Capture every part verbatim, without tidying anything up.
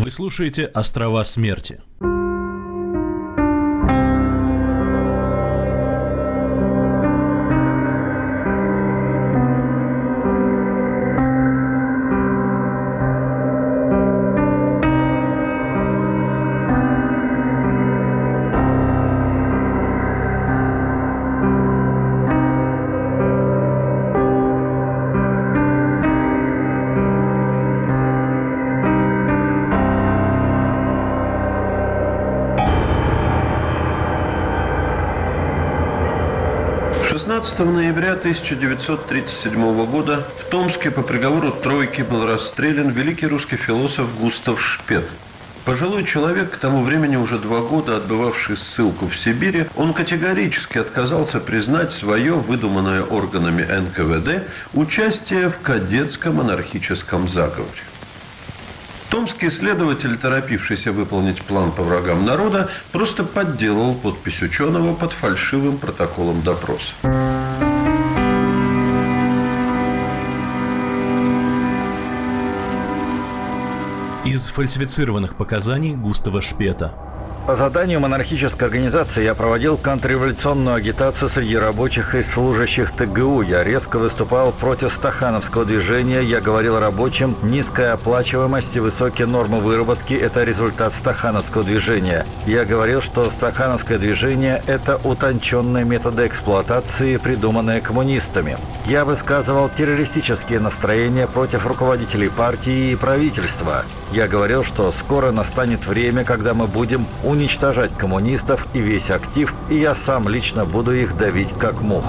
Вы слушаете «Острова смерти». шестнадцатого ноября тысяча девятьсот тридцать седьмого года в Томске по приговору тройки был расстрелян великий русский философ Густав Шпет. Пожилой человек, к тому времени уже два года отбывавший ссылку в Сибири, он категорически отказался признать свое, выдуманное органами эн ка вэ дэ, участие в кадетском анархическом заговоре. Томский следователь, торопившийся выполнить план по врагам народа, просто подделал подпись ученого под фальшивым протоколом допроса. Из фальсифицированных показаний Густава Шпета. По заданию монархической организации я проводил контрреволюционную агитацию среди рабочих и служащих тэ гэ у. Я резко выступал против стахановского движения. Я говорил рабочим, низкая оплачиваемость и высокие нормы выработки – это результат стахановского движения. Я говорил, что стахановское движение – это утонченные методы эксплуатации, придуманные коммунистами. Я высказывал террористические настроения против руководителей партии и правительства. Я говорил, что скоро настанет время, когда мы будем уничтожать коммунистов и весь актив, и я сам лично буду их давить как мух.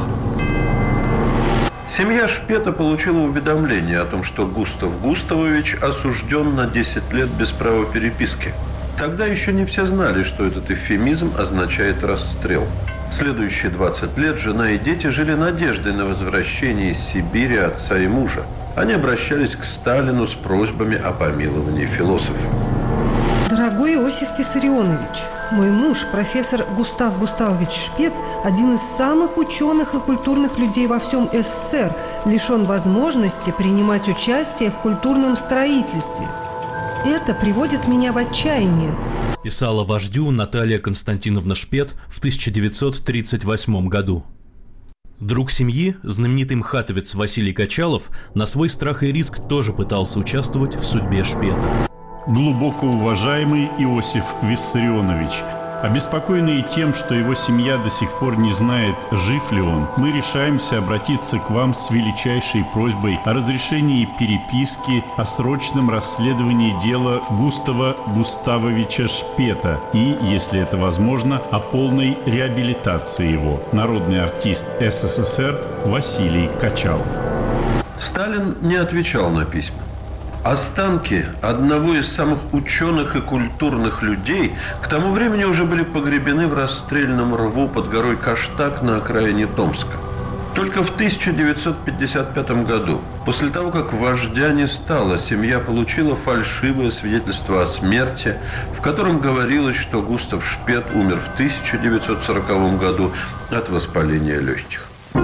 Семья Шпета получила уведомление о том, что Густав Густавович осужден на десять лет без права переписки. Тогда еще не все знали, что этот эвфемизм означает расстрел. Следующие двадцать лет жена и дети жили надеждой на возвращение из Сибири отца и мужа. Они обращались к Сталину с просьбами о помиловании философа. Дорогой Иосиф Виссарионович, мой муж, профессор Густав Густавович Шпет, один из самых ученых и культурных людей во всем эс эс эс эр, лишен возможности принимать участие в культурном строительстве. Это приводит меня в отчаяние. Писала вождю Наталья Константиновна Шпет в тысяча девятьсот тридцать восьмом году. Друг семьи, знаменитый мхатовец Василий Качалов, на свой страх и риск тоже пытался участвовать в судьбе Шпета. Глубоко уважаемый Иосиф Виссарионович, обеспокоенные тем, что его семья до сих пор не знает, жив ли он, мы решаемся обратиться к вам с величайшей просьбой о разрешении переписки, о срочном расследовании дела Густава Густавовича Шпета и, если это возможно, о полной реабилитации его. Народный артист эс эс эс эр Василий Качалов. Сталин не отвечал на письма. Останки одного из самых ученых и культурных людей к тому времени уже были погребены в расстрельном рву под горой Каштак на окраине Томска. Только в тысяча девятьсот пятьдесят пятом году, после того, как вождя не стало, семья получила фальшивое свидетельство о смерти, в котором говорилось, что Густав Шпет умер в тысяча девятьсот сороковом году от воспаления легких.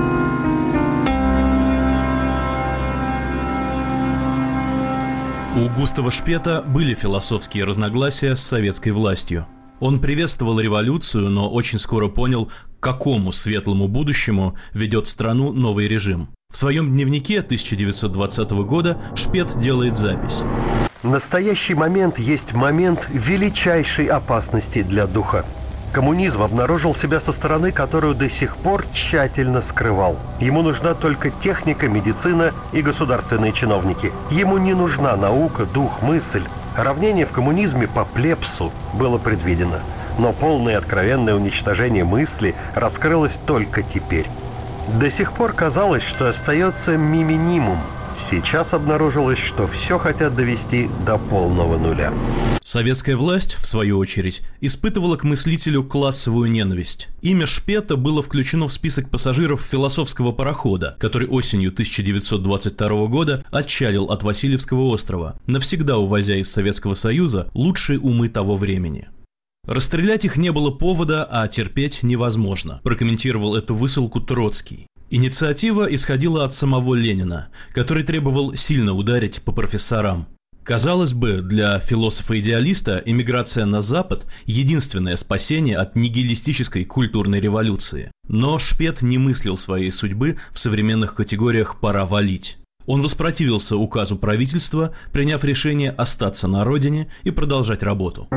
У Густава Шпета были философские разногласия с советской властью. Он приветствовал революцию, но очень скоро понял, к какому светлому будущему ведет страну новый режим. В своем дневнике тысяча девятьсот двадцатого года Шпет делает запись. Настоящий момент есть момент величайшей опасности для духа. Коммунизм обнаружил себя со стороны, которую до сих пор тщательно скрывал. Ему нужна только техника, медицина и государственные чиновники. Ему не нужна наука, дух, мысль. Равнение в коммунизме по Плебсу было предвидено. Но полное и откровенное уничтожение мысли раскрылось только теперь. До сих пор казалось, что остается миминимум. Сейчас обнаружилось, что все хотят довести до полного нуля. Советская власть, в свою очередь, испытывала к мыслителю классовую ненависть. Имя Шпета было включено в список пассажиров философского парохода, который осенью тысяча девятьсот двадцать второго года отчалил от Васильевского острова, навсегда увозя из Советского Союза лучшие умы того времени. Расстрелять их не было повода, а терпеть невозможно, прокомментировал эту высылку Троцкий. Инициатива исходила от самого Ленина, который требовал сильно ударить по профессорам. Казалось бы, для философа-идеалиста эмиграция на Запад – единственное спасение от нигилистической культурной революции. Но Шпет не мыслил своей судьбы в современных категориях «пора валить». Он воспротивился указу правительства, приняв решение остаться на родине и продолжать работу.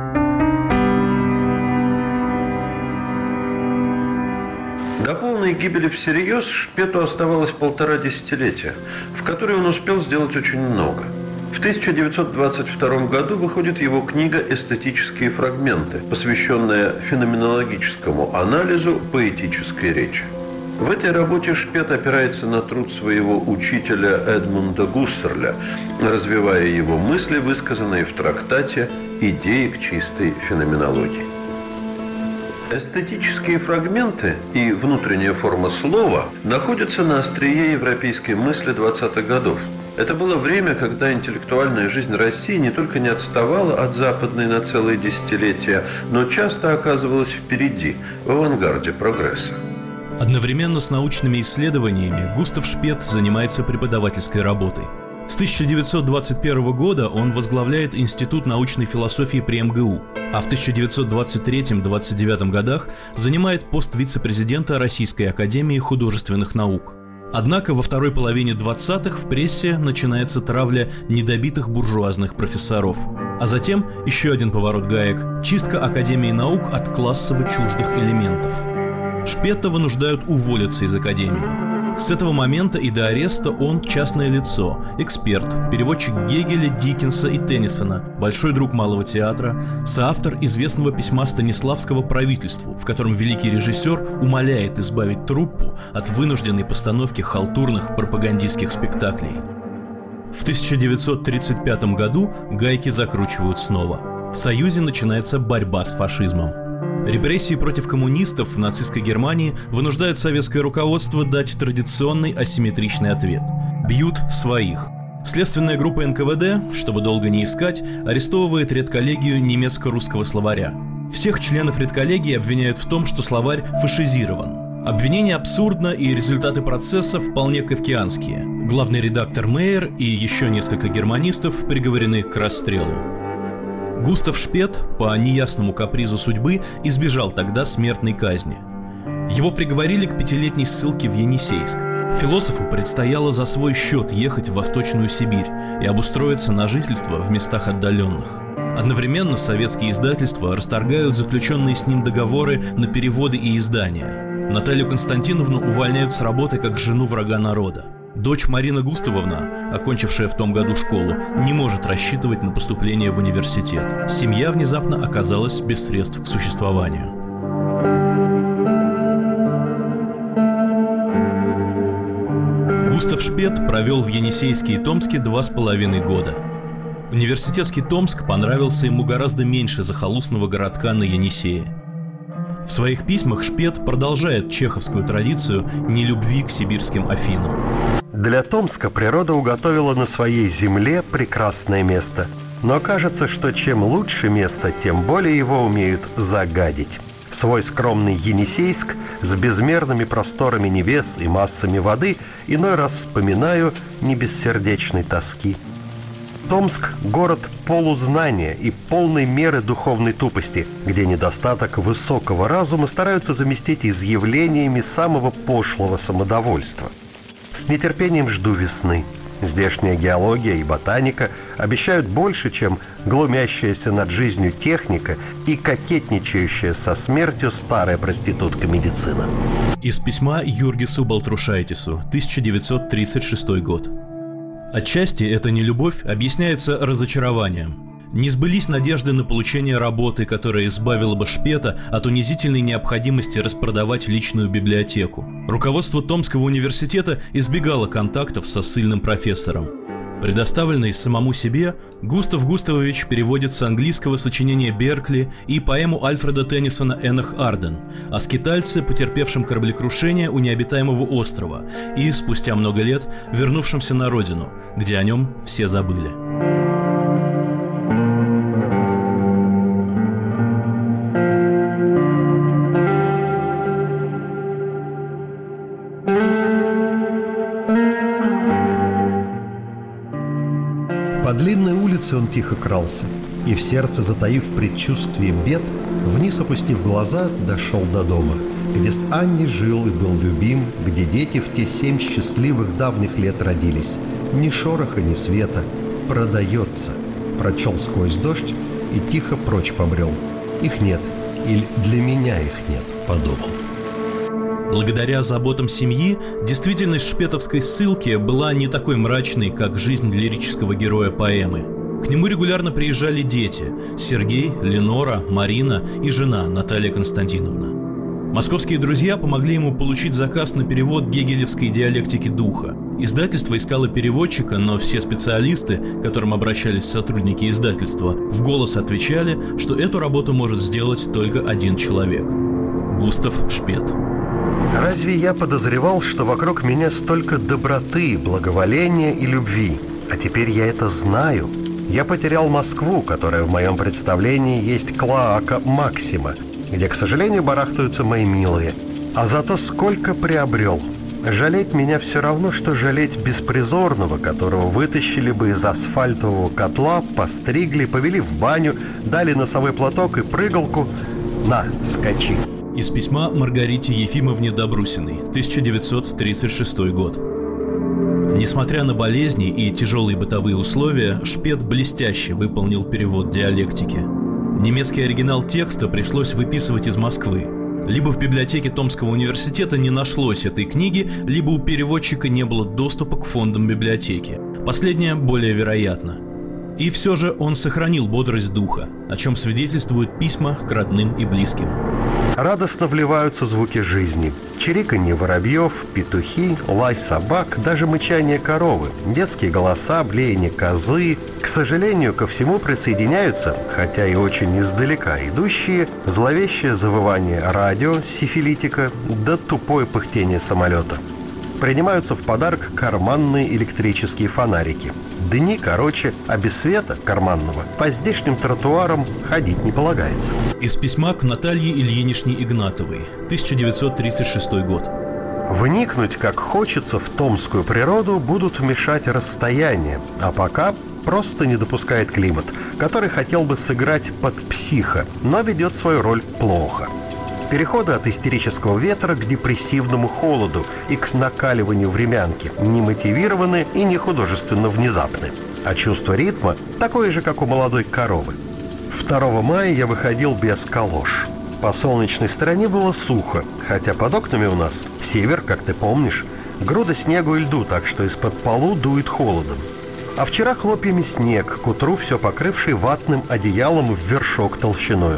До полной гибели всерьез Шпету оставалось полтора десятилетия, в которые он успел сделать очень много. В тысяча девятьсот двадцать втором году выходит его книга «Эстетические фрагменты», посвященная феноменологическому анализу поэтической речи. В этой работе Шпет опирается на труд своего учителя Эдмунда Гуссерля, развивая его мысли, высказанные в трактате «Идеи к чистой феноменологии». Эстетические фрагменты и внутренняя форма слова находятся на острие европейской мысли двадцатых годов. Это было время, когда интеллектуальная жизнь России не только не отставала от западной на целые десятилетия, но часто оказывалась впереди, в авангарде прогресса. Одновременно с научными исследованиями Густав Шпет занимается преподавательской работой. С тысяча девятьсот двадцать первого года он возглавляет Институт научной философии при эм гэ у, а в тысяча девятьсот двадцать третьем — двадцать девятом годах занимает пост вице-президента Российской академии художественных наук. Однако во второй половине двадцатых в прессе начинается травля недобитых буржуазных профессоров. А затем еще один поворот гаек – чистка Академии наук от классово чуждых элементов. Шпета вынуждают уволиться из Академии. С этого момента и до ареста он частное лицо, эксперт, переводчик Гегеля, Диккенса и Теннисона, большой друг малого театра, соавтор известного письма Станиславского правительству, в котором великий режиссер умоляет избавить труппу от вынужденной постановки халтурных пропагандистских спектаклей. В тысяча девятьсот тридцать пятом году гайки закручивают снова. В Союзе начинается борьба с фашизмом. Репрессии против коммунистов в нацистской Германии вынуждают советское руководство дать традиционный асимметричный ответ – бьют своих. Следственная группа эн ка вэ дэ, чтобы долго не искать, арестовывает редколлегию немецко-русского словаря. Всех членов редколлегии обвиняют в том, что словарь фашизирован. Обвинение абсурдно, и результаты процесса вполне кафкианские. Главный редактор Мейер и еще несколько германистов приговорены к расстрелу. Густав Шпет по неясному капризу судьбы избежал тогда смертной казни. Его приговорили к пятилетней ссылке в Енисейск. Философу предстояло за свой счет ехать в Восточную Сибирь и обустроиться на жительство в местах отдаленных. Одновременно советские издательства расторгают заключенные с ним договоры на переводы и издания. Наталью Константиновну увольняют с работы как жену врага народа. Дочь Марина Густавовна, окончившая в том году школу, не может рассчитывать на поступление в университет. Семья внезапно оказалась без средств к существованию. Густав Шпет провел в Енисейске и Томске два с половиной года. Университетский Томск понравился ему гораздо меньше захолустного городка на Енисее. В своих письмах Шпет продолжает чеховскую традицию нелюбви к сибирским Афинам. Для Томска природа уготовила на своей земле прекрасное место. Но кажется, что чем лучше место, тем более его умеют загадить. Свой скромный Енисейск с безмерными просторами небес и массами воды иной раз вспоминаю не без сердечной тоски. Томск – город полузнания и полной меры духовной тупости, где недостаток высокого разума стараются заместить изъявлениями самого пошлого самодовольства. С нетерпением жду весны. Здешняя геология и ботаника обещают больше, чем глумящаяся над жизнью техника и кокетничающая со смертью старая проститутка медицина. Из письма Юргису Балтрушайтису, тысяча девятьсот тридцать шестой год. Отчасти эта нелюбовь объясняется разочарованием. Не сбылись надежды на получение работы, которая избавила бы Шпета от унизительной необходимости распродавать личную библиотеку. Руководство Томского университета избегало контактов со ссыльным профессором. Предоставленный самому себе, Густав Густавович переводит с английского сочинение Беркли и поэму Альфреда Теннисона «Энох Арден» о скитальце, потерпевшем кораблекрушение у необитаемого острова и, спустя много лет, вернувшемся на родину, где о нем все забыли. По длинной улице улице он тихо крался, и в сердце, затаив предчувствие бед, вниз опустив глаза, дошел до дома, где с Анней жил и был любим, где дети в те семь счастливых давних лет родились. Ни шороха, ни света. Продается. Прочел сквозь дождь и тихо прочь побрел. Их нет, или для меня их нет, подумал. Благодаря заботам семьи, действительность шпетовской ссылки была не такой мрачной, как жизнь лирического героя поэмы. К нему регулярно приезжали дети – Сергей, Ленора, Марина и жена Наталья Константиновна. Московские друзья помогли ему получить заказ на перевод гегелевской диалектики духа. Издательство искало переводчика, но все специалисты, к которым обращались сотрудники издательства, в голос отвечали, что эту работу может сделать только один человек – Густав Шпет. Разве я подозревал, что вокруг меня столько доброты, благоволения и любви? А теперь я это знаю. Я потерял Москву, которая в моем представлении есть клоака Максима, где, к сожалению, барахтаются мои милые. А зато сколько приобрел. Жалеть меня все равно, что жалеть беспризорного, которого вытащили бы из асфальтового котла, постригли, повели в баню, дали носовой платок и прыгалку. На, скачи. Из письма Маргарите Ефимовне Добрусиной, тысяча девятьсот тридцать шестой год. Несмотря на болезни и тяжелые бытовые условия, Шпет блестяще выполнил перевод диалектики. Немецкий оригинал текста пришлось выписывать из Москвы. Либо в библиотеке Томского университета не нашлось этой книги, либо у переводчика не было доступа к фондам библиотеки. Последнее более вероятно. И все же он сохранил бодрость духа, о чем свидетельствуют письма к родным и близким. Радостно вливаются звуки жизни. Чириканье воробьев, петухи, лай собак, даже мычание коровы, детские голоса, блеяние козы. К сожалению, ко всему присоединяются, хотя и очень издалека идущие, зловещее завывание радио, сифилитика, да тупое пыхтение самолета. Принимаются в подарок карманные электрические фонарики. Дни короче, а без света карманного по здешним тротуарам ходить не полагается. Из письма к Наталье Ильиничне Игнатовой, тысяча девятьсот тридцать шестой год. Вникнуть, как хочется, в томскую природу будут мешать расстояния, а пока просто не допускает климат, который хотел бы сыграть под психа, но ведет свою роль плохо. Переходы от истерического ветра к депрессивному холоду и к накаливанию времянки не мотивированы и не художественно внезапны. А чувство ритма такое же, как у молодой коровы. второго мая я выходил без калош. По солнечной стороне было сухо, хотя под окнами у нас север, как ты помнишь, груда снегу и льду, так что из-под полу дует холодом. А вчера хлопьями снег, к утру все покрывший ватным одеялом в вершок толщиною.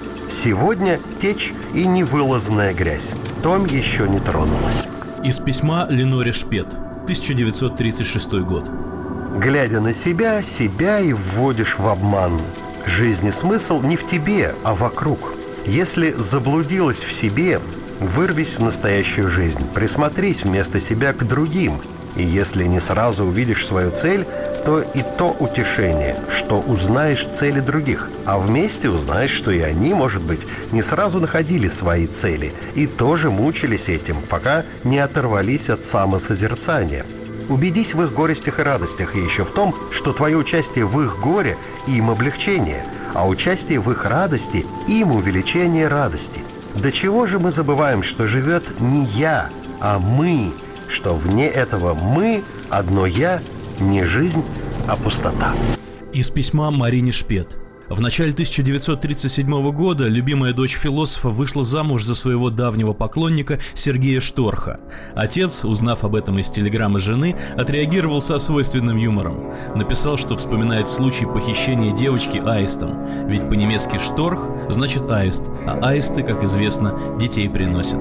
Сегодня течь и невылазная грязь. Том еще не тронулась. Из письма Леноре Шпет, тысяча девятьсот тридцать шестой год. Глядя на себя, себя и вводишь в обман. Жизни смысл не в тебе, а вокруг. Если заблудилась в себе, вырвись в настоящую жизнь. Присмотрись вместо себя к другим. И если не сразу увидишь свою цель, то и то утешение, что узнаешь цели других, а вместе узнаешь, что и они, может быть, не сразу находили свои цели и тоже мучились этим, пока не оторвались от самосозерцания. Убедись в их горестях и радостях, и еще в том, что твое участие в их горе им облегчение, а участие в их радости им увеличение радости. До чего же мы забываем, что живет не я, а мы, что вне этого мы, одно я, не жизнь, а пустота. Из письма Марине Шпет. В начале тысяча девятьсот тридцать седьмого года любимая дочь философа вышла замуж за своего давнего поклонника Сергея Шторха. Отец, узнав об этом из телеграммы жены, отреагировал со свойственным юмором. Написал, что вспоминает случай похищения девочки аистом. Ведь по-немецки «шторх» значит «аист», а аисты, как известно, детей приносят.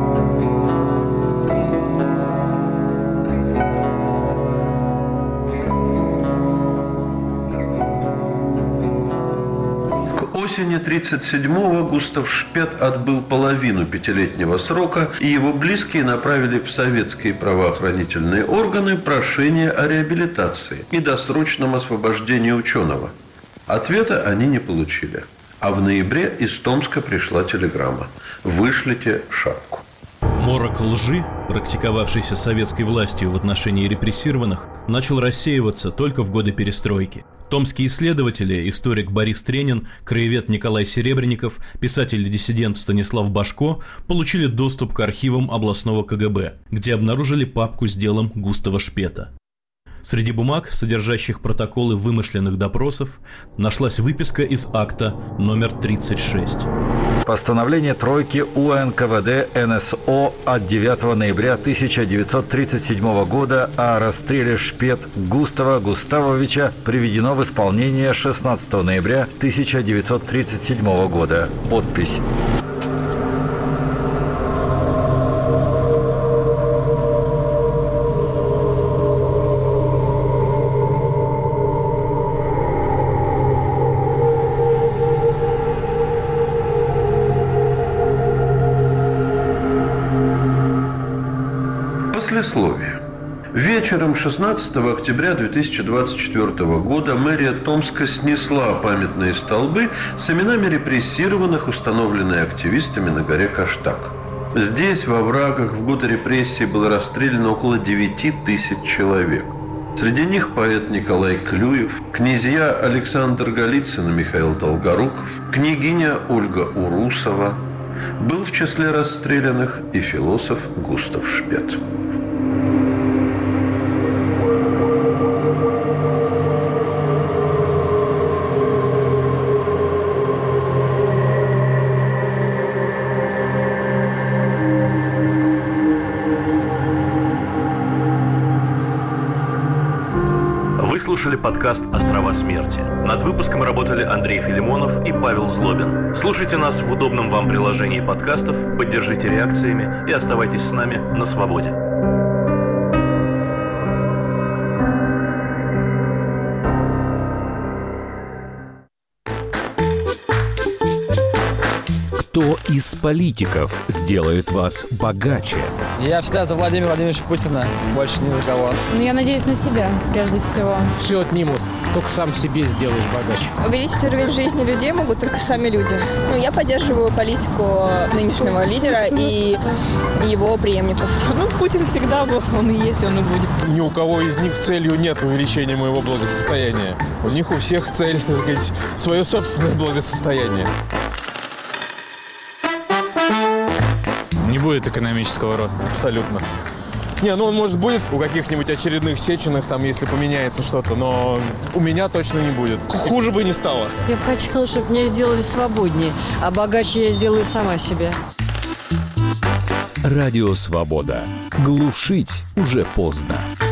В осени тридцать седьмого Густав Шпет отбыл половину пятилетнего срока, и его близкие направили в советские правоохранительные органы прошение о реабилитации и досрочном освобождении ученого. Ответа они не получили. А в ноябре из Томска пришла телеграмма: «Вышлите шапку». Морок лжи, практиковавшийся советской властью в отношении репрессированных, начал рассеиваться только в годы перестройки. Томские исследователи, историк Борис Тренин, краевед Николай Серебренников, писатель и диссидент Станислав Башко получили доступ к архивам областного ка гэ бэ, где обнаружили папку с делом Густава Шпета. Среди бумаг, содержащих протоколы вымышленных допросов, нашлась выписка из акта номер тридцать шесть. Постановление тройки у эн ка вэ дэ эн эс о от девятого ноября тысяча девятьсот тридцать седьмого года о расстреле Шпет Густава Густавовича приведено в исполнение шестнадцатого ноября тысяча девятьсот тридцать седьмого года. Подпись. Послесловие. Вечером шестнадцатого октября две тысячи двадцать четвёртого года мэрия Томска снесла памятные столбы с именами репрессированных, установленные активистами на горе Каштак. Здесь, во оврагах, в годы репрессий было расстреляно около девяти тысяч человек. Среди них поэт Николай Клюев, князья Александр Голицын и Михаил Долгоруков, княгиня Ольга Урусова. Был в числе расстрелянных и философ Густав Шпет. Вы слушали подкаст «Острова смерти». Над выпуском работали Андрей Филимонов и Павел Злобин. Слушайте нас в удобном вам приложении подкастов, поддержите реакциями и оставайтесь с нами на свободе. Кто из политиков сделает вас богаче? Я всегда за Владимира Владимировича Путина, больше ни за кого. Ну, я надеюсь на себя, прежде всего. Все отнимут, только сам себе сделаешь богаче. Увеличить уровень жизни людей могут только сами люди. Ну, я поддерживаю политику нынешнего лидера и его преемников. Ну, Путин всегда был, он и есть, он и будет. Ни у кого из них целью нет увеличения моего благосостояния. У них у всех цель, так сказать, свое собственное благосостояние. Не будет экономического роста. Абсолютно. Не, ну он, может, будет у каких-нибудь очередных Сеченых, там, если поменяется что-то, но у меня точно не будет. Хуже бы не стало. Я бы хотела, чтобы меня сделали свободнее, а богаче я сделаю сама себе. Радио «Свобода». Глушить уже поздно.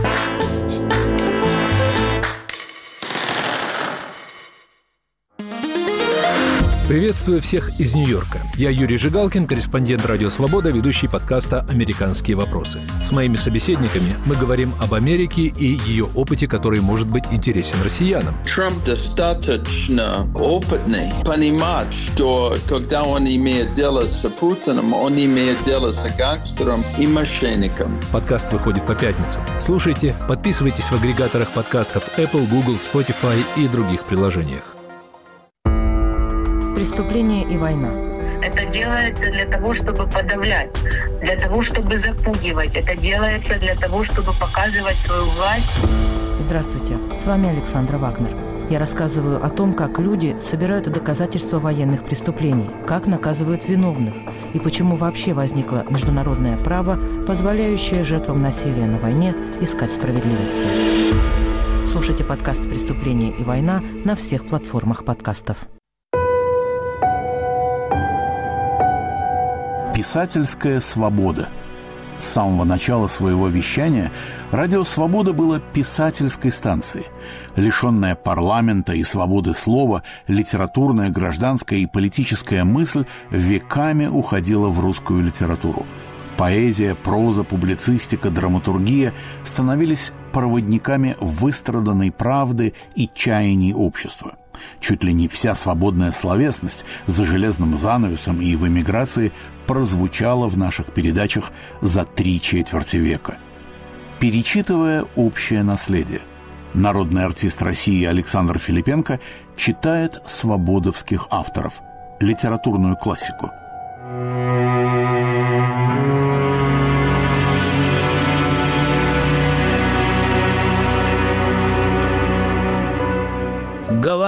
Приветствую всех из Нью-Йорка. Я Юрий Жигалкин, корреспондент «Радио Свобода», ведущий подкаста «Американские вопросы». С моими собеседниками мы говорим об Америке и ее опыте, который может быть интересен россиянам. Трамп достаточно опытный понимать, что когда он имеет дело с Путиным, он имеет дело с гангстером и мошенником. Подкаст выходит по пятницам. Слушайте, подписывайтесь в агрегаторах подкастов Apple, Google, Spotify и других приложениях. Преступление и война. Это делается для того, чтобы подавлять, для того, чтобы запугивать. Это делается для того, чтобы показывать свою власть. Здравствуйте, с вами Александра Вагнер. Я рассказываю о том, как люди собирают доказательства военных преступлений, как наказывают виновных и почему вообще возникло международное право, позволяющее жертвам насилия на войне искать справедливости. Слушайте подкаст «Преступление и война» на всех платформах подкастов. Писательская свобода. С самого начала своего вещания «Радио Свобода» было писательской станцией. Лишенная парламента и свободы слова, литературная, гражданская и политическая мысль веками уходила в русскую литературу. Поэзия, проза, публицистика, драматургия становились проводниками выстраданной правды и чаяний общества. Чуть ли не вся свободная словесность за железным занавесом и в эмиграции прозвучала в наших передачах за три четверти века. Перечитывая общее наследие, народный артист России Александр Филипенко читает свободовских авторов, литературную классику.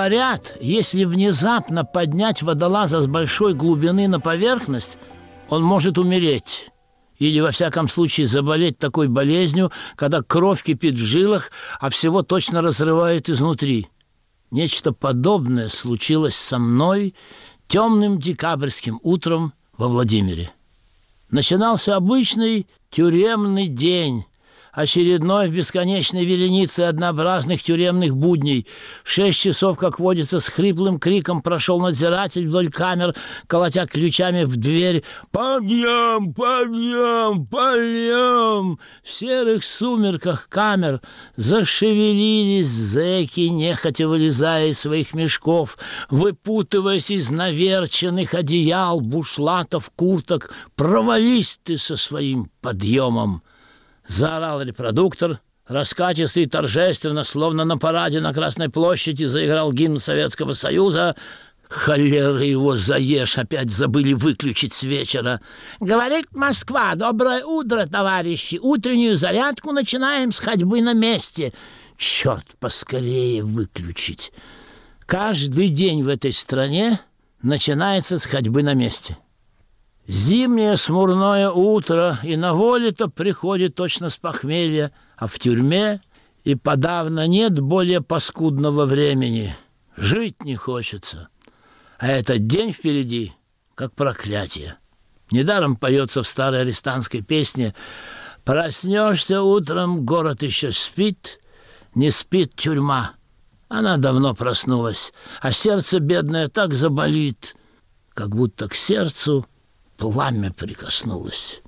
Говорят, если внезапно поднять водолаза с большой глубины на поверхность, он может умереть. Или, во всяком случае, заболеть такой болезнью, когда кровь кипит в жилах, а всего точно разрывает изнутри. Нечто подобное случилось со мной темным декабрьским утром во Владимире. Начинался обычный тюремный день, очередной в бесконечной веренице однообразных тюремных будней. В шесть часов, как водится, с хриплым криком прошел надзиратель вдоль камер, колотя ключами в дверь. «Подъем! Подъем! Подъем!» В серых сумерках камер зашевелились зэки, нехотя вылезая из своих мешков, выпутываясь из наверченных одеял, бушлатов, курток. «Провались ты со своим подъемом!» Заорал репродуктор, раскатисто и торжественно, словно на параде на Красной площади, заиграл гимн Советского Союза. Холера его заешь, опять забыли выключить с вечера. «Говорит Москва, доброе утро, товарищи, утреннюю зарядку начинаем с ходьбы на месте». Черт, поскорее выключить. Каждый день в этой стране начинается с ходьбы на месте. Зимнее смурное утро, и на воле-то приходит точно с похмелья, а в тюрьме и подавно нет более паскудного времени. Жить не хочется. А этот день впереди, как проклятие. Недаром поется в старой арестантской песне: «Проснешься утром, город еще спит, не спит тюрьма». Она давно проснулась, а сердце бедное так заболит, как будто к сердцу пламя прикоснулось.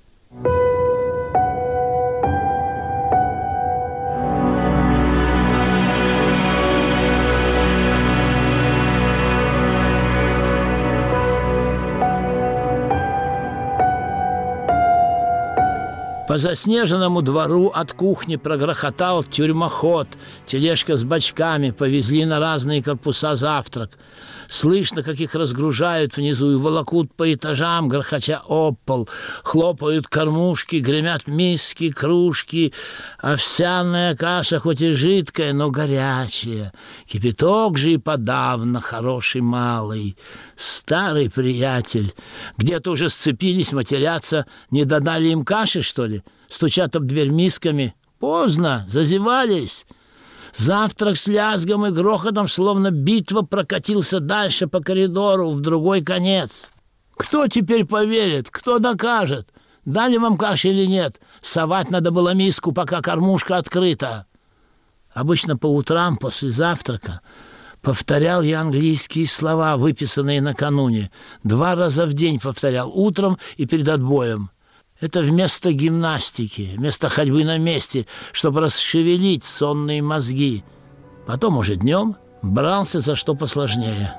По заснеженному двору от кухни прогрохотал тюрьмоход. Тележка с бочками, повезли на разные корпуса завтрак. Слышно, как их разгружают внизу и волокут по этажам, грохоча об пол. Хлопают кормушки, гремят миски, кружки. Овсяная каша хоть и жидкая, но горячая. Кипяток же и подавно хороший малый. Старый приятель. Где-то уже сцепились, матерятся. Не додали им каши, что ли? Стучат об дверь мисками. Поздно, зазевались. Завтрак с лязгом и грохотом, словно битва, прокатился дальше по коридору, в другой конец. Кто теперь поверит? Кто докажет? Дали вам каши или нет? Совать надо было миску, пока кормушка открыта. Обычно по утрам после завтрака повторял я английские слова, выписанные накануне. Два раза в день повторял, утром и перед отбоем. Это вместо гимнастики, вместо ходьбы на месте, чтобы расшевелить сонные мозги. Потом уже днем брался за что посложнее.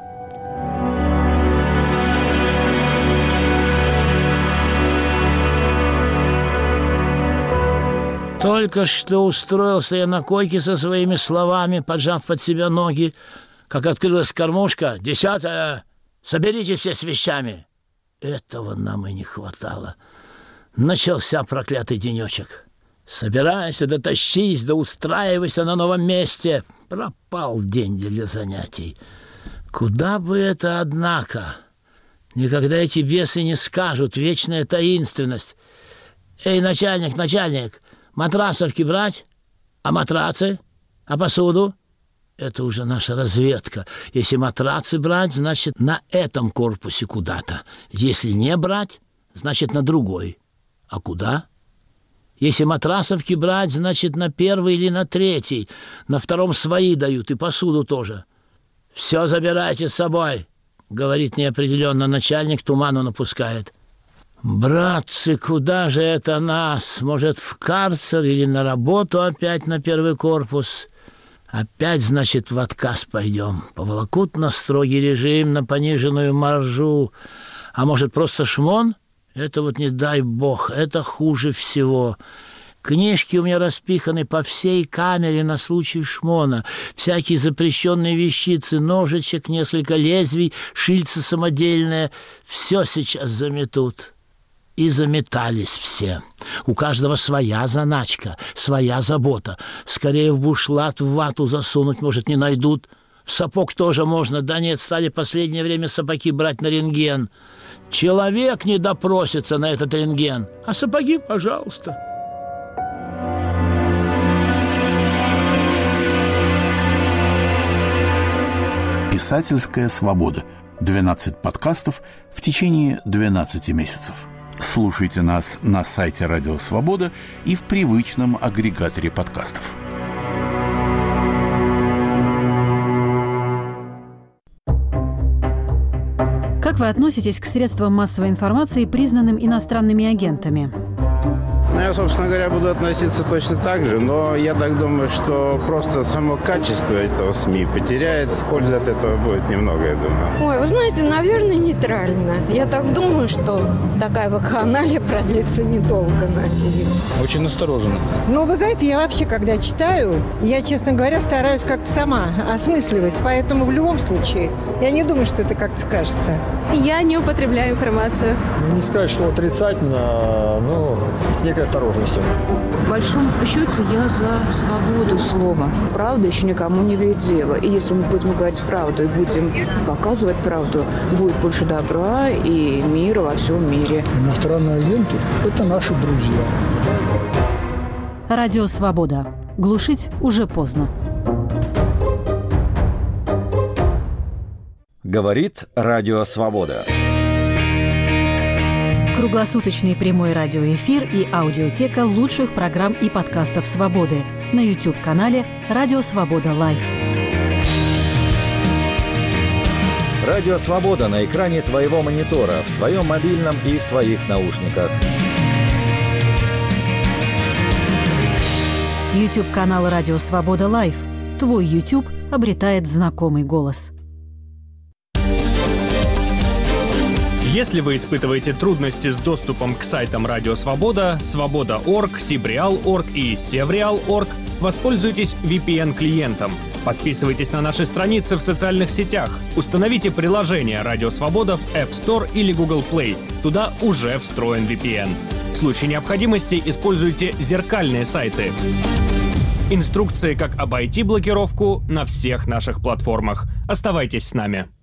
Только что устроился я на койке со своими словами, поджав под себя ноги, как открылась кормушка. «Десятая! Соберитесь все с вещами!» Этого нам и не хватало. Начался проклятый денечек. Собирайся, да тащись, да устраивайся на новом месте. Пропал день для занятий. Куда бы это, однако? Никогда эти бесы не скажут, вечная таинственность. Эй, начальник, начальник, матрасовки брать? А матрацы? А посуду? Это уже наша разведка. Если матрацы брать, значит, на этом корпусе куда-то. Если не брать, значит, на другой. А куда? Если матрасовки брать, значит, на первый или на третий. На втором свои дают, и посуду тоже. «Все забирайте с собой», — говорит неопределенно начальник, туману напускает. «Братцы, куда же это нас? Может, в карцер или на работу опять на первый корпус? Опять, значит, в отказ пойдем. Поволокут на строгий режим, на пониженную маржу. А может, просто шмон? Это вот не дай бог, это хуже всего. Книжки у меня распиханы по всей камере на случай шмона. Всякие запрещенные вещицы, ножичек, несколько лезвий, шильца самодельное. Все сейчас заметут». И заметались все. У каждого своя заначка, своя забота. Скорее в бушлат, в вату засунуть, может, не найдут. В сапог тоже можно. Да нет, стали в последнее время сапоги брать на рентген. Человек не допросится на этот рентген. А сапоги, пожалуйста. Писательская свобода. двенадцать подкастов в течение двенадцати месяцев. Слушайте нас на сайте Радио Свобода и в привычном агрегаторе подкастов. Как вы относитесь к средствам массовой информации, признанным иностранными агентами? Ну, я, собственно говоря, буду относиться точно так же, но я так думаю, что просто само качество этого СМИ потеряет. Пользы от этого будет немного, я думаю. Ой, вы знаете, наверное, нейтрально. Я так думаю, что такая вакханалия продлится недолго, надеюсь. Очень настороженно. Ну, вы знаете, я вообще, когда читаю, я, честно говоря, стараюсь как-то сама осмысливать. Поэтому в любом случае, я не думаю, что это как-то скажется. Я не употребляю информацию. Не сказать, что отрицательно, но с некой осторожностью. В большом счете я за свободу слова. Правда еще никому не вредит дело. И если мы будем говорить правду и будем показывать правду, будет больше добра и мира во всем мире. Иностранные агенты – это наши друзья. Радио «Свобода». Глушить уже поздно. Говорит Радио Свобода. Круглосуточный прямой радиоэфир и аудиотека лучших программ и подкастов «Свободы» на YouTube-канале «Радио Свобода Лайв». Радио Свобода на экране твоего монитора, в твоем мобильном и в твоих наушниках. YouTube-канал «Радио Свобода Лайв». Твой YouTube обретает знакомый голос. Если вы испытываете трудности с доступом к сайтам Радио Свобода, Свобода точка орг, Сибреал точка орг и Севреал точка орг, воспользуйтесь ви пи эн-клиентом. Подписывайтесь на наши страницы в социальных сетях. Установите приложение Радио Свобода в App Store или Google Play. Туда уже встроен ви пи эн. В случае необходимости используйте зеркальные сайты. Инструкции, как обойти блокировку, на всех наших платформах. Оставайтесь с нами.